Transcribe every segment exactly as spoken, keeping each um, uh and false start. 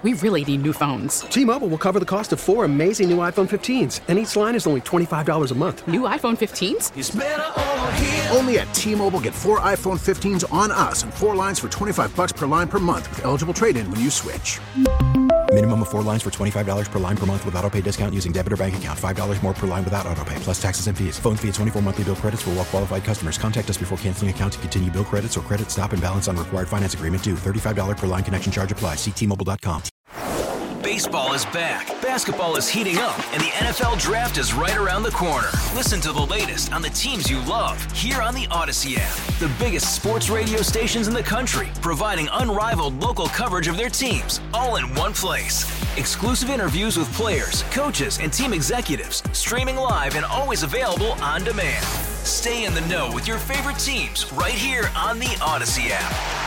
We really need new phones. T-Mobile will cover the cost of four amazing new iPhone fifteens, and each line is only twenty-five dollars a month. New iPhone fifteens? It's better over here. Only at T-Mobile, get four iPhone fifteens on us and four lines for twenty-five dollars per line per month with eligible trade-in when you switch. Minimum of four lines for twenty-five dollars per line per month with autopay discount using debit or bank account. five dollars more per line without autopay, plus taxes and fees. Phone fee at twenty-four monthly bill credits for well-qualified customers. Contact us before canceling account to continue bill credits or credit stop and balance on required finance agreement due. thirty-five dollars per line connection charge applies. See T Mobile dot com. Baseball is back, basketball is heating up, and the N F L Draft is right around the corner. Listen to the latest on the teams you love here on the Odyssey app. The biggest sports radio stations in the country, providing unrivaled local coverage of their teams, all in one place. Exclusive interviews with players, coaches, and team executives, streaming live and always available on demand. Stay in the know with your favorite teams right here on the Odyssey app.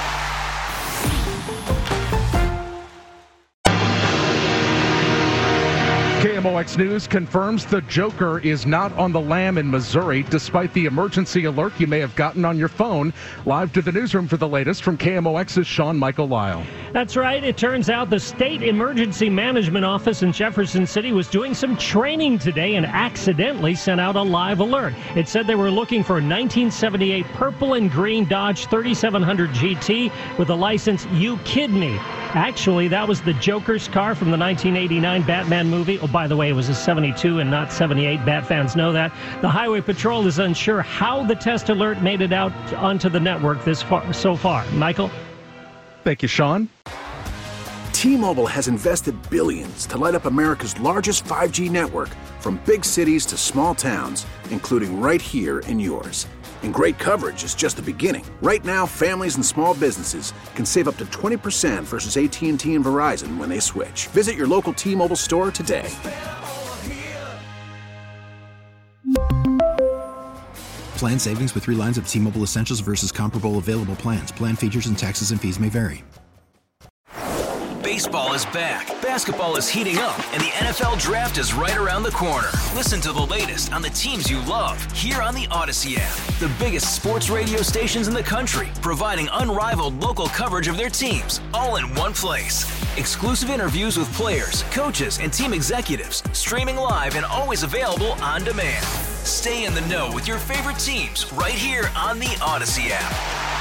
K M O X News confirms the Joker is not on the lam in Missouri, despite the emergency alert you may have gotten on your phone. Live to the newsroom for the latest from K M O X's Sean Michael Lyle. That's right. It turns out the State Emergency Management Office in Jefferson City was doing some training today and accidentally sent out a live alert. It said they were looking for a nineteen seventy-eight purple and green Dodge thirty-seven hundred G T with a license You Kid Me. Actually, that was the Joker's car from the nineteen eighty-nine Batman movie. Oh, by the way, it was a seventy-two and not seventy-eight. Bat fans know that. The Highway Patrol is unsure how the test alert made it out onto the network this far, so far. Michael? Thank you, Sean. T-Mobile has invested billions to light up America's largest five G network, from big cities to small towns, including right here in yours. And great coverage is just the beginning. Right now, families and small businesses can save up to twenty percent versus A T and T and Verizon when they switch. Visit your local T-Mobile store today. Plan savings with three lines of T-Mobile Essentials versus comparable available plans. Plan features and taxes and fees may vary. Baseball is back, basketball is heating up, and the N F L Draft is right around the corner. Listen to the latest on the teams you love here on the Odyssey app. The biggest sports radio stations in the country, providing unrivaled local coverage of their teams, all in one place. Exclusive interviews with players, coaches, and team executives, streaming live and always available on demand. Stay in the know with your favorite teams right here on the Odyssey app.